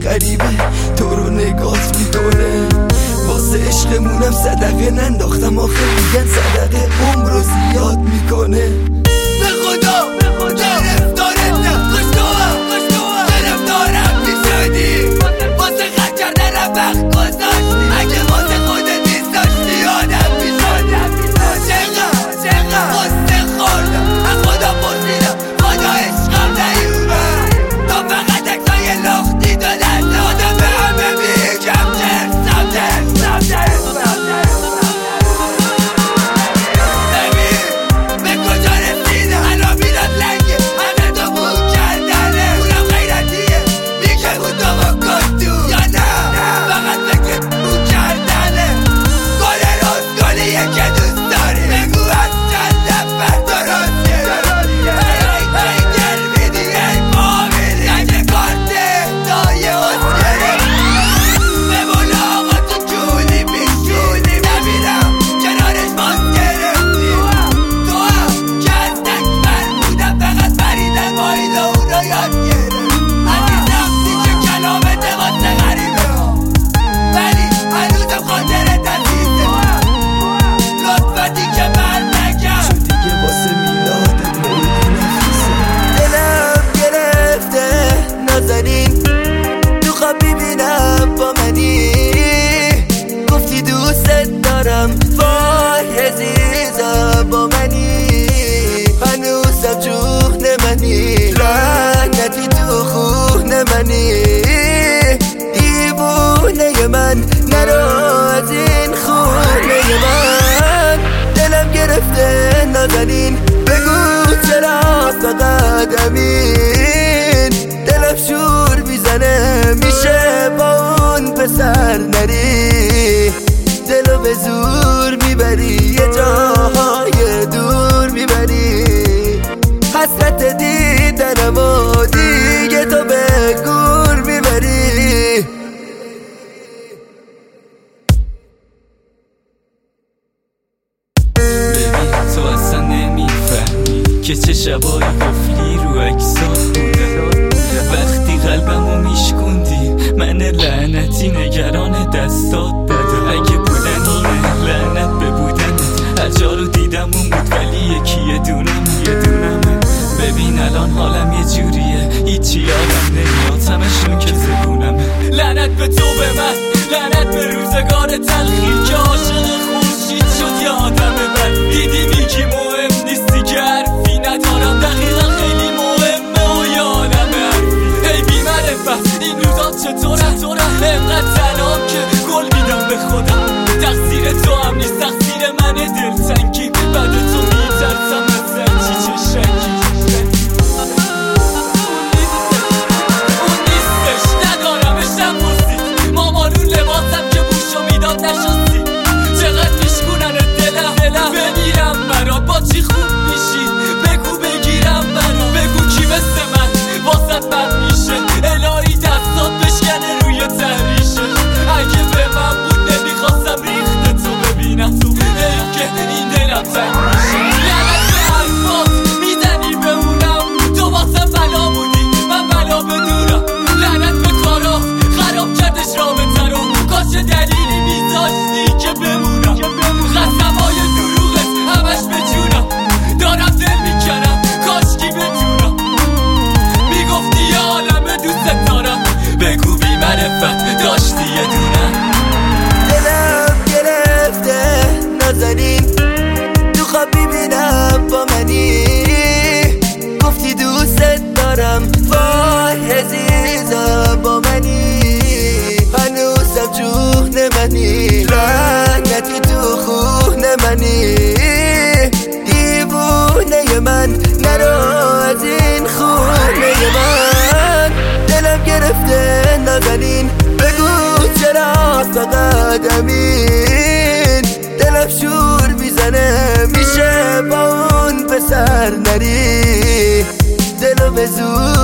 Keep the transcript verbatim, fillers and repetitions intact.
غریبه تو رو نگات میکنه. واسه عشقمونم صدقه ننداختم آخه میگن صدقه عمر رو زیاد میکنه. به خدا گرفتارت نه خوش تو هم گرفتارم میشدی واسه خط کردن وقت گذاشتی. اگه واسه خودت نیست داشتی آدم میشدی. چقدر چقدر غصه خوردم از خدا پرسیدم خدا عشقم نیومد تا فقط اکسای لختی دادن آدم به همه میگم ترسم ترسم ترسم ببین به کجا رسیدم الان میداد لنگه همه تو بو کردنه. اونم غیرتیه میگه اون تو بکن تو یا نه فقط فکر بو کردنه. گل روز گلیه که دوست داری بگو از چند نفر درسته ای دل میدی ای فامیلی اگه کارته دایه حسگره بمونه آقا تو جونی میشونی نمیرم کنارش باز گرفتی. تو هم که از تکبر بودم فقط بریدن باید اون رو یاد گرفت. عزیزم دیگه کلامت واسه غریبه ولی هنوزم خاطرت عزیزه. لطفتی که بر نگم چون دیگه واسه میلادت موردی نفیسه. دلم گرفته نازنین تو خواب میبینم با منی گفتی دوست دارم وای عزیزم با منی هنوزم جون منی لعنتی تو خون منی دیوونه من نرو از این خونه من. دلم گرفته نازنین بگو چرا فقط امین دلم شور میزنه میشه با اون پسر نری دلو به زور میبری یه جاهای دور میبری حسرت دیدنم و دیگه تو به گور میبری. ببین تو اصلا نمیفهمی که چه شبایی قفلی رو عکسات بودم وقتی قلبمو میشکوندی من لعنتی نگران دستات بده. اگه بودنیه لعنت به بودنت هر جا رو دیدم اون بود ولی یکی یه دونم یه دونمه. ببین الان حالم یه جوریه هیچی یادم نمیاد همشون که زبونمه. لعنت به تو به من لعنت به روزگار تلخی که عاشق خورشید شد یه آدم بد. دیدی میگی مهم نیستی که حرفی ندارم دقیقا خیلی مهمه و یه آدم حرفی. ای بی معرفت این روزا چطورم انقدر تنام که گل میدم به خودم. تقصیر تو هم نیست تقصیر منه دلتنگی بعد تو میترسم از زنچی چه شنگی. اون نیستش ندارمش نپرسید مامانون لباسم که بوشو میداد نشستی. چقدر میشکونن دلم دلم بمیرم برات با چی خوب میشی بگو بگیرم برات بگو کی مثل من واسط بد میشه الهی دستات بشکنه روی تحریشه. اگه به من بود نمیخواستم ریخت تو ببینم تو ای که این دلم تنگ میشه. لعنت به حرفات میزنی به اونم تو واسه بلا بودی من بلا بدونم. لعنت به کارا خراب کردش رابطه رو کاش دلیلی میذاشتی که بمونم. قسمای دروغت همش به جونم دارم دل میکنم کاشکی بتونم. میگفتی یه عالمه دوست دارم بگو بی معرفت داشتی یه دونم. دلم گرفته نازنین تو خواب میبینم با منی گفتی دوست دارم وای عزیزم با منی هنوزم جون منی لعنتی تو خون منی دیوونه من نرو از این خونه من. دلم گرفته نازنین بگو چرا فقط امین دلم شور میزنه میشه با اون پسر نری دلو به زور